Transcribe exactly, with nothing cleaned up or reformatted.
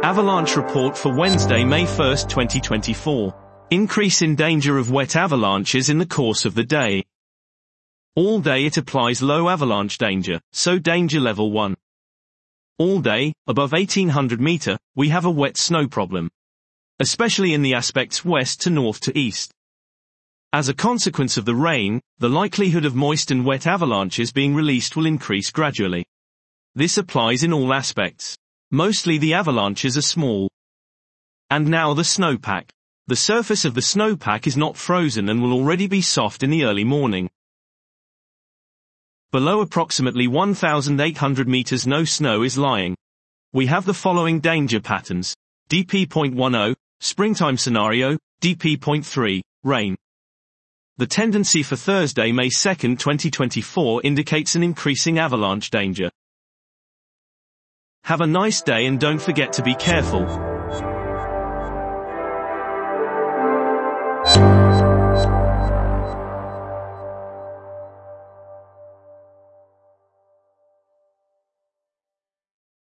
Avalanche report for Wednesday, May first, twenty twenty-four. Increase in danger of wet avalanches in the course of the day. All day it applies low avalanche danger, so danger level one. All day, above eighteen hundred meter, we have a wet snow problem. Especially in the aspects west to north to east. As a consequence of the rain, the likelihood of moist and wet avalanches being released will increase gradually. This applies in all aspects. Mostly the avalanches are small. And now the snowpack. The surface of the snowpack is not frozen and will already be soft in the early morning. Below approximately one thousand eight hundred meters no snow is lying. We have the following danger patterns. D P zero point one zero, springtime scenario, D P zero point three, rain. The tendency for Thursday, May second, twenty twenty-four indicates an increasing avalanche danger. Have a nice day and don't forget to be careful.